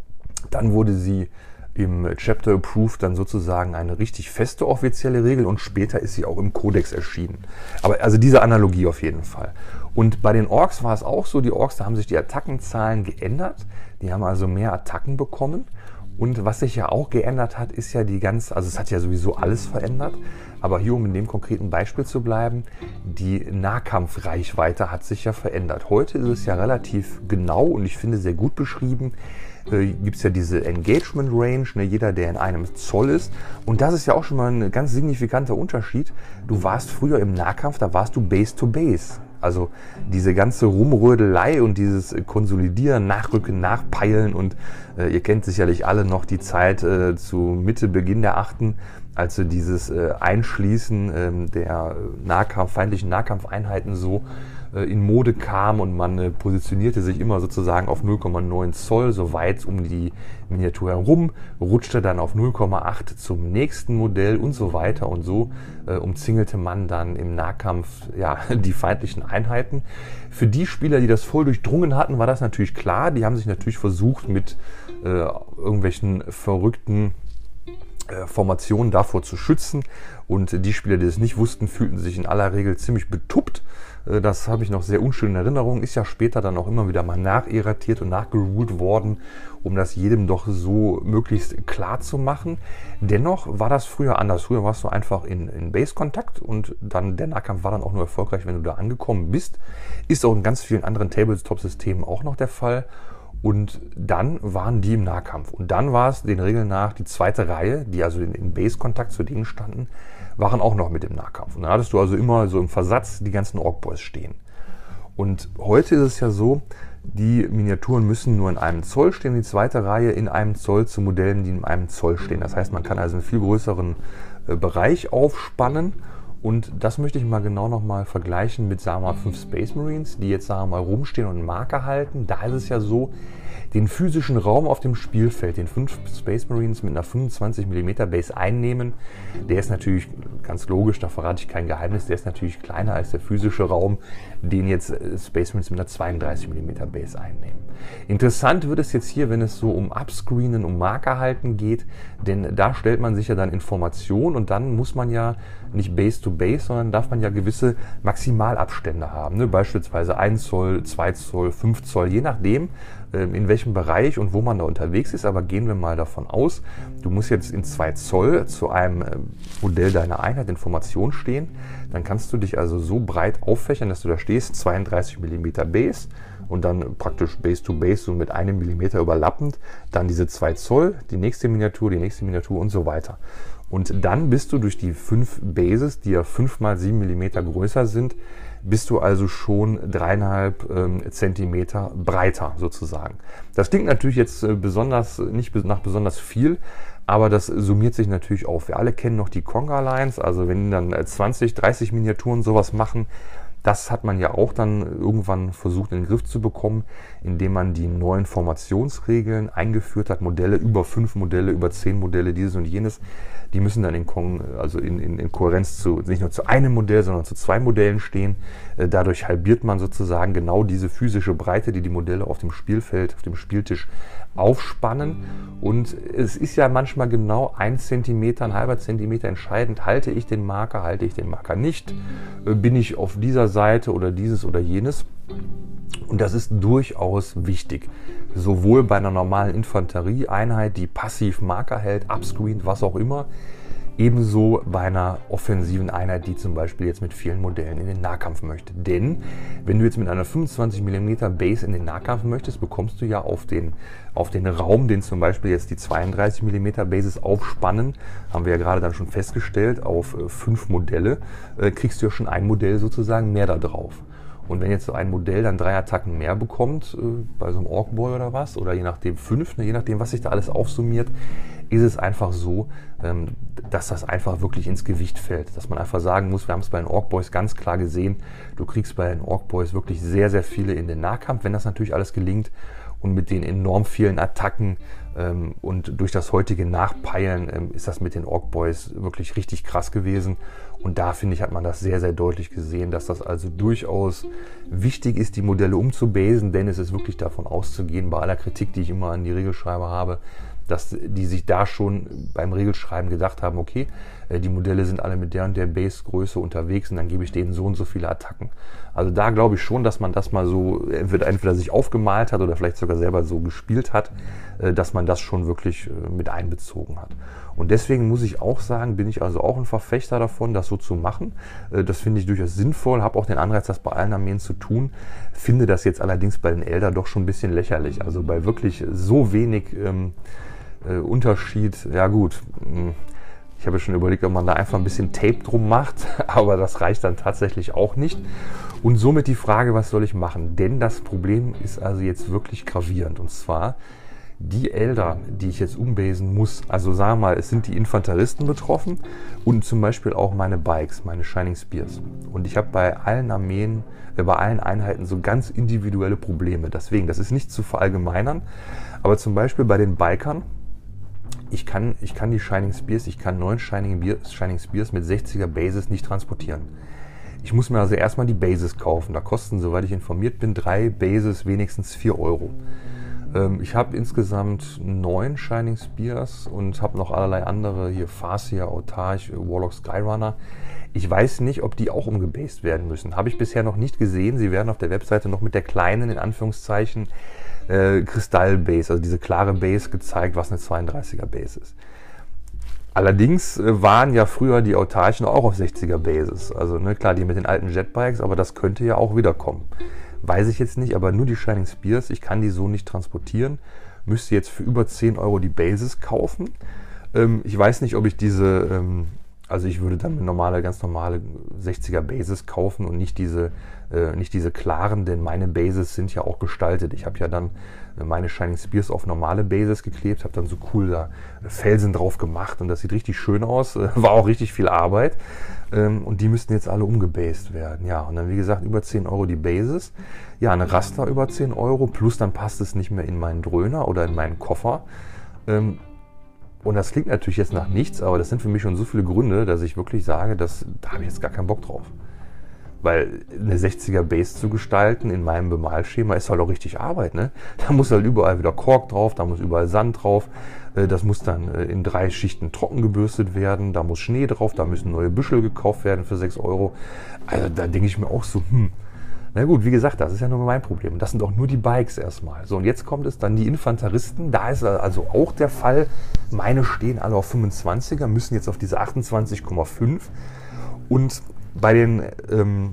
Dann wurde sie im Chapter Approved dann sozusagen eine richtig feste offizielle Regel und später ist sie auch im Kodex erschienen. Aber also diese Analogie auf jeden Fall. Und bei den Orks war es auch so, die Orks, da haben sich die Attackenzahlen geändert. Die haben also mehr Attacken bekommen. Und was sich ja auch geändert hat, ist ja die ganze, also es hat ja sowieso alles verändert, aber hier, um in dem konkreten Beispiel zu bleiben, die Nahkampfreichweite hat sich ja verändert. Heute ist es ja relativ genau und ich finde sehr gut beschrieben, äh, gibt es ja diese Engagement Range, ne, jeder, der in einem Zoll ist. Und das ist ja auch schon mal ein ganz signifikanter Unterschied. Du warst früher im Nahkampf, da warst du Base to Base. Also diese ganze Rumrödelei und dieses Konsolidieren, Nachrücken, Nachpeilen und äh, ihr kennt sicherlich alle noch die Zeit äh, zu Mitte, Beginn der Achten, als so dieses äh, Einschließen äh, der Nahkampf, feindlichen Nahkampfeinheiten so äh, in Mode kam und man äh, positionierte sich immer sozusagen auf null Komma neun Zoll, so weit um die Miniatur herum, rutschte dann auf null Komma acht zum nächsten Modell und so weiter und so äh, umzingelte man dann im Nahkampf ja, die feindlichen Einheiten. Für die Spieler, die das voll durchdrungen hatten, war das natürlich klar. Die haben sich natürlich versucht mit äh, irgendwelchen verrückten Formationen davor zu schützen und die Spieler, die es nicht wussten, fühlten sich in aller Regel ziemlich betuppt. Das habe ich noch sehr unschön in Erinnerung, ist ja später dann auch immer wieder mal nacherratiert und nachgeruled worden, um das jedem doch so möglichst klar zu machen. Dennoch war das früher anders. Früher warst du einfach in, in Base-Kontakt und dann der Nahkampf war dann auch nur erfolgreich, wenn du da angekommen bist. Ist auch in ganz vielen anderen Tabletop-Systemen auch noch der Fall. Und dann waren die im Nahkampf. Und dann war es den Regeln nach die zweite Reihe, die also in, in Base-Kontakt zu denen standen, waren auch noch mit im Nahkampf. Und dann hattest du also immer so im Versatz die ganzen Ork-Boys stehen. Und heute ist es ja so, die Miniaturen müssen nur in einem Zoll stehen, die zweite Reihe in einem Zoll zu Modellen, die in einem Zoll stehen. Das heißt, man kann also einen viel größeren äh, Bereich aufspannen. Und das möchte ich mal genau nochmal vergleichen mit, sagen wir mal, fünf Space Marines, die jetzt, sagen wir mal, rumstehen und einen Marker halten. Da ist es ja so, den physischen Raum auf dem Spielfeld, den fünf Space Marines mit einer fünfundzwanzig Millimeter Base einnehmen, der ist natürlich ganz logisch, da verrate ich kein Geheimnis, der ist natürlich kleiner als der physische Raum, den jetzt Space Marines mit einer zweiunddreißig Millimeter Base einnehmen. Interessant wird es jetzt hier, wenn es so um Upscreenen, um Marker halten geht, denn da stellt man sich ja dann Informationen und dann muss man ja nicht Base to Base, sondern darf man ja gewisse Maximalabstände haben, ne? Beispielsweise ein Zoll, zwei Zoll, fünf Zoll, je nachdem, in welchem Bereich und wo man da unterwegs ist, aber gehen wir mal davon aus, du musst jetzt in zwei Zoll zu einem Modell deiner Einheit in Formation stehen, dann kannst du dich also so breit auffächern, dass du da stehst, zweiunddreißig Millimeter Base und dann praktisch Base to Base so mit einem Millimeter überlappend, dann diese zwei Zoll, die nächste Miniatur, die nächste Miniatur und so weiter. Und dann bist du durch die fünf Bases, die ja fünf mal sieben Millimeter größer sind, bist du also schon dreieinhalb ähm, Zentimeter breiter sozusagen. Das klingt natürlich jetzt äh, besonders, nicht nach besonders viel, aber das summiert sich natürlich auf. Wir alle kennen noch die Conga Lines, also wenn dann zwanzig, dreißig Miniaturen sowas machen, das hat man ja auch dann irgendwann versucht in den Griff zu bekommen, indem man die neuen Formationsregeln eingeführt hat. Modelle, über fünf Modelle, über zehn Modelle, dieses und jenes, die müssen dann in, also in, in, in Kohärenz zu, nicht nur zu einem Modell, sondern zu zwei Modellen stehen. Dadurch halbiert man sozusagen genau diese physische Breite, die die Modelle auf dem Spielfeld, auf dem Spieltisch aufspannen. Und es ist ja manchmal genau ein Zentimeter, ein halber Zentimeter entscheidend. Halte ich den Marker, halte ich den Marker nicht? Bin ich auf dieser Seite oder dieses oder jenes? Und das ist durchaus wichtig. Sowohl bei einer normalen Infanterieeinheit, die passiv Marker hält, upscreent, was auch immer, Ebenso bei einer offensiven Einheit, die zum Beispiel jetzt mit vielen Modellen in den Nahkampf möchte. Denn wenn du jetzt mit einer fünfundzwanzig Millimeter Base in den Nahkampf möchtest, bekommst du ja auf den, auf den Raum, den zum Beispiel jetzt die zweiunddreißig Millimeter Bases aufspannen, haben wir ja gerade dann schon festgestellt, auf äh, fünf Modelle, äh, kriegst du ja schon ein Modell sozusagen mehr da drauf. Und wenn jetzt so ein Modell dann drei Attacken mehr bekommt, äh, bei so einem Orkboy oder was, oder je nachdem fünf, ne, je nachdem, was sich da alles aufsummiert, ist es einfach so, ähm, dass das einfach wirklich ins Gewicht fällt. Dass man einfach sagen muss, wir haben es bei den Orkboys ganz klar gesehen, du kriegst bei den Orkboys wirklich sehr, sehr viele in den Nahkampf, wenn das natürlich alles gelingt. Und mit den enorm vielen Attacken ähm, und durch das heutige Nachpeilen ähm, ist das mit den Orkboys wirklich richtig krass gewesen. Und da, finde ich, hat man das sehr, sehr deutlich gesehen, dass das also durchaus wichtig ist, die Modelle umzubasen, denn es ist wirklich davon auszugehen, bei aller Kritik, die ich immer an die Regelschreiber habe, dass die sich da schon beim Regelschreiben gedacht haben, okay, die Modelle sind alle mit der und der Base-Größe unterwegs und dann gebe ich denen so und so viele Attacken. Also da glaube ich schon, dass man das mal so entweder, entweder sich aufgemalt hat oder vielleicht sogar selber so gespielt hat, dass man das schon wirklich mit einbezogen hat. Und deswegen muss ich auch sagen, bin ich also auch ein Verfechter davon, das so zu machen. Das finde ich durchaus sinnvoll, habe auch den Anreiz, das bei allen Armeen zu tun. Finde das jetzt allerdings bei den Elder doch schon ein bisschen lächerlich. Also bei wirklich so wenig ähm, äh, Unterschied, ja gut, ich habe schon überlegt, ob man da einfach ein bisschen Tape drum macht, aber das reicht dann tatsächlich auch nicht. Und somit die Frage, was soll ich machen? Denn das Problem ist also jetzt wirklich gravierend. Und zwar die Elder, die ich jetzt umbasen muss, also sagen wir mal, es sind die Infanteristen betroffen und zum Beispiel auch meine Bikes, meine Shining Spears. Und ich habe bei allen Armeen, äh, bei allen Einheiten so ganz individuelle Probleme. Deswegen, das ist nicht zu verallgemeinern, aber zum Beispiel bei den Bikern, Ich kann, ich kann die Shining Spears, ich kann neun Shining, Shining Spears mit sechziger Bases nicht transportieren. Ich muss mir also erstmal die Bases kaufen. Da kosten, soweit ich informiert bin, drei Bases wenigstens vier Euro. Ähm, ich habe insgesamt neun Shining Spears und habe noch allerlei andere, hier Farseer, Autarch, Warlock, Skyrunner. Ich weiß nicht, ob die auch umgebased werden müssen. Habe ich bisher noch nicht gesehen. Sie werden auf der Webseite noch mit der kleinen, in Anführungszeichen, Äh, Kristall-Base, also diese klare Base gezeigt, was eine zweiunddreißiger Base ist. Allerdings äh, waren ja früher die Autarchen auch auf sechziger Bases. Also ne, klar, die mit den alten Jetbikes, aber das könnte ja auch wiederkommen. Weiß ich jetzt nicht, aber nur die Shining Spears, ich kann die so nicht transportieren. Müsste jetzt für über zehn Euro die Bases kaufen. Ähm, ich weiß nicht, ob ich diese, ähm, also ich würde dann eine normale, ganz normale sechziger Bases kaufen und nicht diese Äh, nicht diese klaren, denn meine Bases sind ja auch gestaltet. Ich habe ja dann äh, meine Shining Spears auf normale Bases geklebt, habe dann so cool da Felsen drauf gemacht und das sieht richtig schön aus. Äh, war auch richtig viel Arbeit ähm, und die müssten jetzt alle umgebased werden. Ja, und dann wie gesagt über zehn Euro die Bases. Ja, eine Raster über zehn Euro plus dann passt es nicht mehr in meinen Dröhner oder in meinen Koffer. Ähm, und das klingt natürlich jetzt nach nichts, aber das sind für mich schon so viele Gründe, dass ich wirklich sage, dass, da habe ich jetzt gar keinen Bock drauf. Weil eine sechziger Base zu gestalten in meinem Bemalschema ist halt auch richtig Arbeit. Ne? Da muss halt überall wieder Kork drauf, da muss überall Sand drauf. Das muss dann in drei Schichten trocken gebürstet werden. Da muss Schnee drauf, da müssen neue Büschel gekauft werden für sechs Euro. Also da denke ich mir auch so, hm. Na gut, wie gesagt, das ist ja nur mein Problem. Und das sind auch nur die Bikes erstmal. So, und jetzt kommt es dann die Infanteristen. Da ist also auch der Fall, meine stehen alle auf fünfundzwanziger, müssen jetzt auf diese achtundzwanzig Komma fünf. Und Bei den, ähm,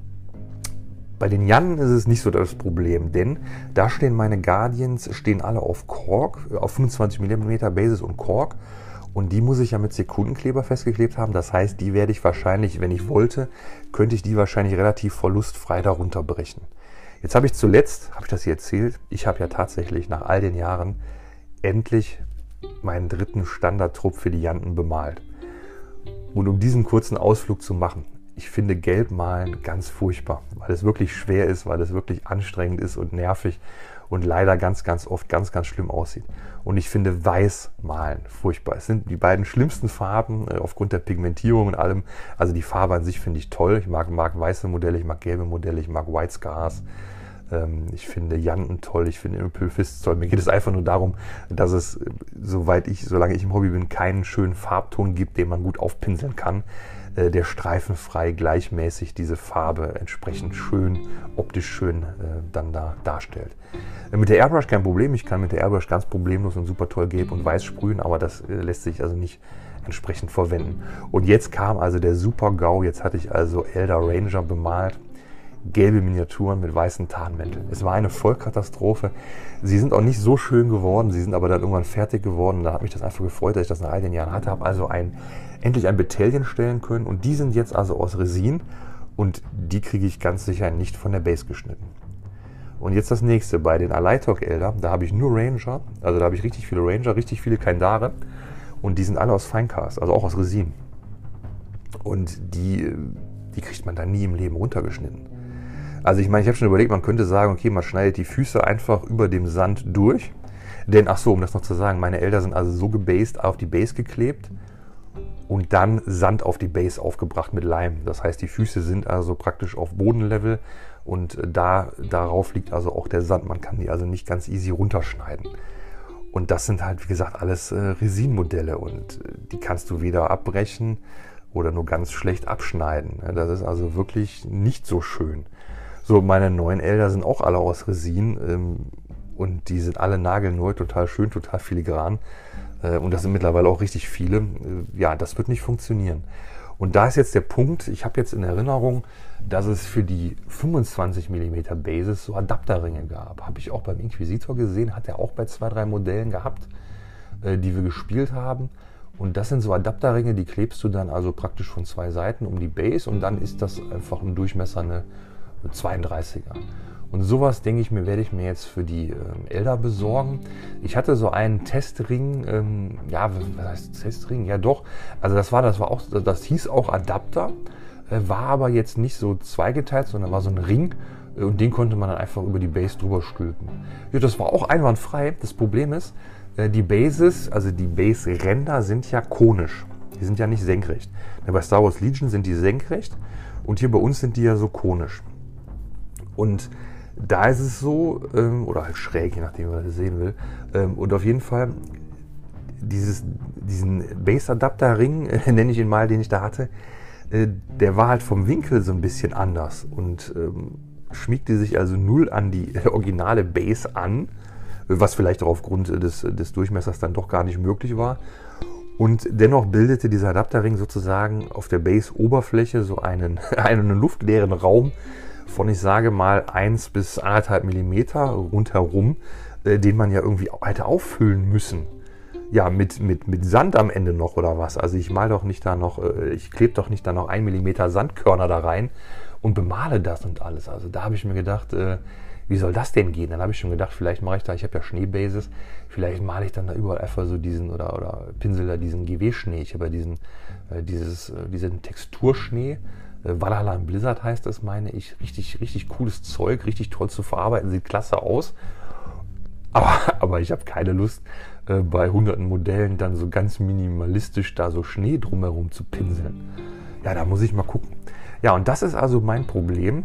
bei den Jannen ist es nicht so das Problem, denn da stehen meine Guardians, stehen alle auf Kork, auf fünfundzwanzig Millimeter Basis und Kork und die muss ich ja mit Sekundenkleber festgeklebt haben. Das heißt, die werde ich wahrscheinlich, wenn ich wollte, könnte ich die wahrscheinlich relativ verlustfrei darunter brechen. Jetzt habe ich zuletzt, habe ich das hier erzählt, ich habe ja tatsächlich nach all den Jahren endlich meinen dritten Standardtrupp für die Janten bemalt. Und um diesen kurzen Ausflug zu machen, ich finde Gelb malen ganz furchtbar, weil es wirklich schwer ist, weil es wirklich anstrengend ist und nervig und leider ganz, ganz oft ganz, ganz schlimm aussieht. Und ich finde Weiß malen furchtbar. Es sind die beiden schlimmsten Farben äh, aufgrund der Pigmentierung und allem. Also die Farbe an sich finde ich toll. Ich mag, mag weiße Modelle, ich mag gelbe Modelle, ich mag White Scars. Ähm, ich finde Janten toll, ich finde Imperial Fists toll. Mir geht es einfach nur darum, dass es, soweit ich, solange ich im Hobby bin, keinen schönen Farbton gibt, den man gut aufpinseln kann, der streifenfrei gleichmäßig diese Farbe entsprechend schön, optisch schön äh, dann da darstellt. Äh, mit der Airbrush kein Problem, ich kann mit der Airbrush ganz problemlos und super toll gelb und weiß sprühen, aber das äh, lässt sich also nicht entsprechend verwenden. Und jetzt kam also der Super-GAU, jetzt hatte ich also Elder Ranger bemalt, gelbe Miniaturen mit weißen Tarnmänteln. Es war eine Vollkatastrophe. Sie sind auch nicht so schön geworden, sie sind aber dann irgendwann fertig geworden. Da hat mich das einfach gefreut, dass ich das nach all den Jahren hatte. Habe also ein, endlich ein Battalion stellen können und die sind jetzt also aus Resin und die kriege ich ganz sicher nicht von der Base geschnitten. Und jetzt das nächste, bei den Aleitok Elder, da habe ich nur Ranger, also da habe ich richtig viele Ranger, richtig viele Kaindare und die sind alle aus Finecast, also auch aus Resin. Und die, die kriegt man dann nie im Leben runtergeschnitten. Also ich meine, ich habe schon überlegt, man könnte sagen, okay, man schneidet die Füße einfach über dem Sand durch. Denn, ach so, um das noch zu sagen, meine Elder sind also so gebased auf die Base geklebt und dann Sand auf die Base aufgebracht mit Leim. Das heißt, die Füße sind also praktisch auf Bodenlevel und da, darauf liegt also auch der Sand. Man kann die also nicht ganz easy runterschneiden. Und das sind halt, wie gesagt, alles äh, Resin-Modelle und äh, die kannst du weder abbrechen oder nur ganz schlecht abschneiden. Das ist also wirklich nicht so schön. So, meine neuen Elder sind auch alle aus Resin ähm, und die sind alle nagelneu, total schön, total filigran. Äh, und das sind mittlerweile auch richtig viele. Äh, ja, das wird nicht funktionieren. Und da ist jetzt der Punkt, ich habe jetzt in Erinnerung, dass es für die fünfundzwanzig Millimeter Bases so Adapterringe gab. Habe ich auch beim Inquisitor gesehen, hat er auch bei zwei, drei Modellen gehabt, äh, die wir gespielt haben. Und das sind so Adapterringe, die klebst du dann also praktisch von zwei Seiten um die Base und dann ist das einfach im Durchmesser eine zweiunddreißiger. Und sowas, denke ich mir, werde ich mir jetzt für die ähm, Elder besorgen. Ich hatte so einen Testring, ähm, ja, was heißt Testring? Ja doch, also das war, das war auch, das hieß auch Adapter, äh, war aber jetzt nicht so zweigeteilt, sondern war so ein Ring äh, und den konnte man dann einfach über die Base drüber stülpen. Ja, das war auch einwandfrei. Das Problem ist, äh, die Bases, also die Base-Ränder sind ja konisch. Die sind ja nicht senkrecht. Ja, bei Star Wars Legion sind die senkrecht und hier bei uns sind die ja so konisch. Und da ist es so, ähm, oder halt schräg, je nachdem, wie man das sehen will. Ähm, und auf jeden Fall, dieses, diesen Base-Adapter-Ring, äh, nenne ich ihn mal, den ich da hatte, äh, der war halt vom Winkel so ein bisschen anders und ähm, schmiegte sich also null an die äh, originale Base an, was vielleicht auch aufgrund des, des Durchmessers dann doch gar nicht möglich war. Und dennoch bildete dieser Adapterring sozusagen auf der Base-Oberfläche so einen, einen luftleeren Raum, von, ich sage mal, eins bis anderthalb Millimeter rundherum, äh, den man ja irgendwie hätte auffüllen müssen. Ja, mit, mit, mit Sand am Ende noch oder was. Also ich mal doch nicht da noch, äh, ich klebe doch nicht da noch ein Millimeter Sandkörner da rein und bemale das und alles. Also da habe ich mir gedacht, äh, wie soll das denn gehen? Dann habe ich schon gedacht, vielleicht mache ich da, ich habe ja Schneebases, vielleicht male ich dann da überall einfach so diesen, oder, oder pinsel da diesen G W-Schnee. Ich habe ja diesen, äh, dieses, äh, diesen Texturschnee. Valhalla Blizzard heißt das, meine ich. Richtig, richtig cooles Zeug, richtig toll zu verarbeiten, sieht klasse aus. Aber, aber ich habe keine Lust, äh, bei hunderten Modellen dann so ganz minimalistisch da so Schnee drumherum zu pinseln. Ja, da muss ich mal gucken. Ja, und das ist also mein Problem.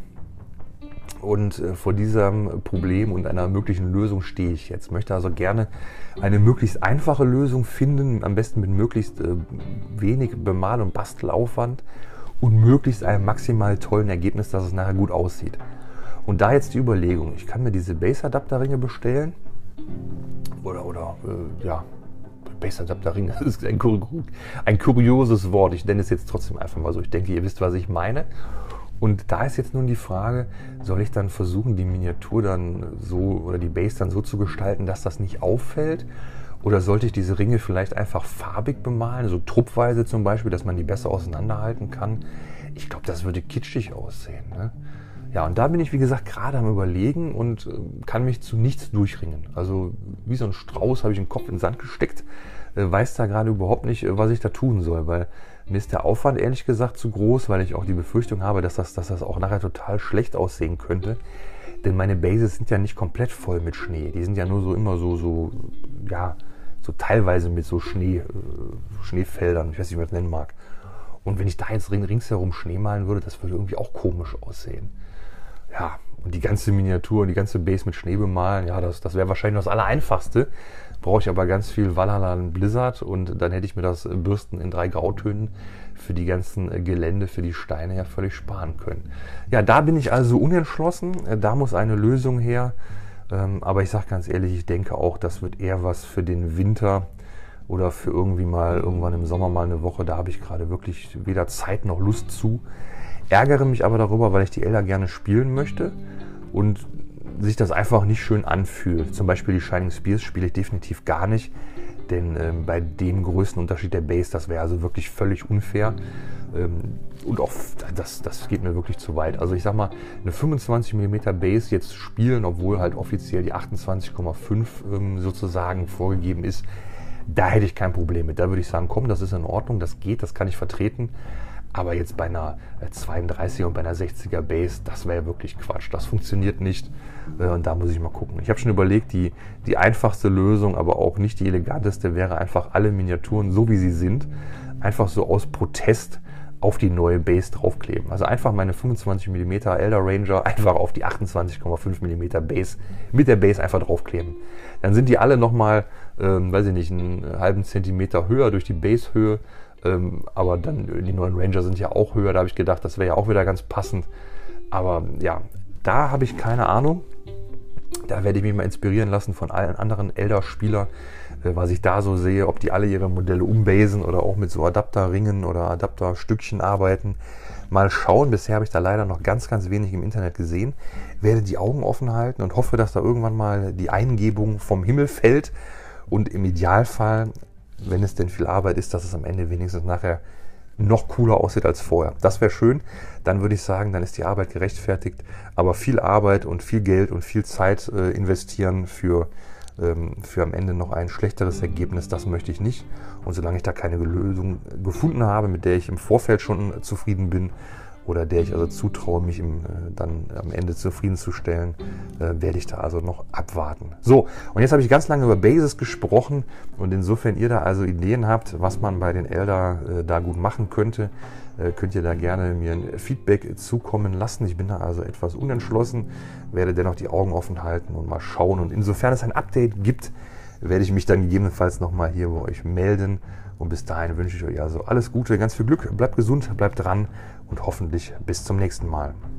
Und äh, vor diesem Problem und einer möglichen Lösung stehe ich jetzt. Ich möchte also gerne eine möglichst einfache Lösung finden, am besten mit möglichst äh, wenig Bemal- und Bastelaufwand. Und möglichst einem maximal tollen Ergebnis, dass es nachher gut aussieht. Und da jetzt die Überlegung, ich kann mir diese Base-Adapter-Ringe bestellen oder, oder äh, ja, Base-Adapter-Ringe, das ist ein, ein kurioses Wort, ich nenne es jetzt trotzdem einfach mal so, ich denke, ihr wisst, was ich meine. Und da ist jetzt nun die Frage, soll ich dann versuchen, die Miniatur dann so oder die Base dann so zu gestalten, dass das nicht auffällt? Oder sollte ich diese Ringe vielleicht einfach farbig bemalen, so truppweise zum Beispiel, dass man die besser auseinanderhalten kann? Ich glaube, das würde kitschig aussehen. Ne? Ja, und da bin ich, wie gesagt, gerade am Überlegen und äh, kann mich zu nichts durchringen. Also wie so ein Strauß habe ich den Kopf in den Sand gesteckt, äh, weiß da gerade überhaupt nicht, äh, was ich da tun soll, weil mir ist der Aufwand ehrlich gesagt zu groß, weil ich auch die Befürchtung habe, dass das, dass das auch nachher total schlecht aussehen könnte. Denn meine Bases sind ja nicht komplett voll mit Schnee. Die sind ja nur so immer so, so, ja, so teilweise mit so Schnee, äh, Schneefeldern, ich weiß nicht, wie man das nennen mag. Und wenn ich da jetzt ring, ringsherum Schnee malen würde, das würde irgendwie auch komisch aussehen. Ja, und die ganze Miniatur und die ganze Base mit Schnee bemalen, ja, das, das wäre wahrscheinlich das Allereinfachste. Brauche ich aber ganz viel Valhalla Blizzard und dann hätte ich mir das Bürsten in drei Grautönen für die ganzen Gelände, für die Steine ja völlig sparen können. Ja, da bin ich also unentschlossen. Da muss eine Lösung her. Aber ich sage ganz ehrlich, ich denke auch, das wird eher was für den Winter oder für irgendwie mal irgendwann im Sommer mal eine Woche. Da habe ich gerade wirklich weder Zeit noch Lust zu. Ärgere mich aber darüber, weil ich die Elder gerne spielen möchte und sich das einfach nicht schön anfühlt. Zum Beispiel die Shining Spears spiele ich definitiv gar nicht, denn ähm, bei dem größten Unterschied der Base, das wäre also wirklich völlig unfair. Ähm, und auch das, das geht mir wirklich zu weit. Also ich sag mal, eine fünfundzwanzig Millimeter Base jetzt spielen, obwohl halt offiziell die achtundzwanzig Komma fünf ähm, sozusagen vorgegeben ist, da hätte ich kein Problem mit. Da würde ich sagen, komm, das ist in Ordnung, das geht, das kann ich vertreten. Aber jetzt bei einer zweiunddreißiger und bei einer sechziger Base, das wäre wirklich Quatsch. Das funktioniert nicht und da muss ich mal gucken. Ich habe schon überlegt, die, die einfachste Lösung, aber auch nicht die eleganteste, wäre einfach alle Miniaturen, so wie sie sind, einfach so aus Protest auf die neue Base draufkleben. Also einfach meine fünfundzwanzig Millimeter Elder Ranger einfach auf die achtundzwanzig Komma fünf Millimeter Base mit der Base einfach draufkleben. Dann sind die alle nochmal, ähm, weiß ich nicht, einen halben Zentimeter höher durch die Basehöhe. Ähm, aber dann, die neuen Ranger sind ja auch höher, da habe ich gedacht, das wäre ja auch wieder ganz passend. Aber ja, da habe ich keine Ahnung. Da werde ich mich mal inspirieren lassen von allen anderen Elder-Spielern, äh, was ich da so sehe, ob die alle ihre Modelle umbasen oder auch mit so Adapterringen oder Adapterstückchen arbeiten. Mal schauen, bisher habe ich da leider noch ganz, ganz wenig im Internet gesehen. Werde die Augen offen halten und hoffe, dass da irgendwann mal die Eingebung vom Himmel fällt und im Idealfall, wenn es denn viel Arbeit ist, dass es am Ende wenigstens nachher noch cooler aussieht als vorher. Das wäre schön. Dann würde ich sagen, dann ist die Arbeit gerechtfertigt. Aber viel Arbeit und viel Geld und viel Zeit äh, investieren für, ähm, für am Ende noch ein schlechteres Ergebnis, das möchte ich nicht. Und solange ich da keine Lösung gefunden habe, mit der ich im Vorfeld schon zufrieden bin, oder der ich also zutraue, mich im, äh, dann am Ende zufriedenzustellen, äh, werde ich da also noch abwarten. So, und jetzt habe ich ganz lange über Bases gesprochen und insofern ihr da also Ideen habt, was man bei den Elder äh, da gut machen könnte, äh, könnt ihr da gerne mir ein Feedback zukommen lassen. Ich bin da also etwas unentschlossen, werde dennoch die Augen offen halten und mal schauen. Und insofern es ein Update gibt, werde ich mich dann gegebenenfalls nochmal hier bei euch melden. Und bis dahin wünsche ich euch also alles Gute, ganz viel Glück, bleibt gesund, bleibt dran und hoffentlich bis zum nächsten Mal.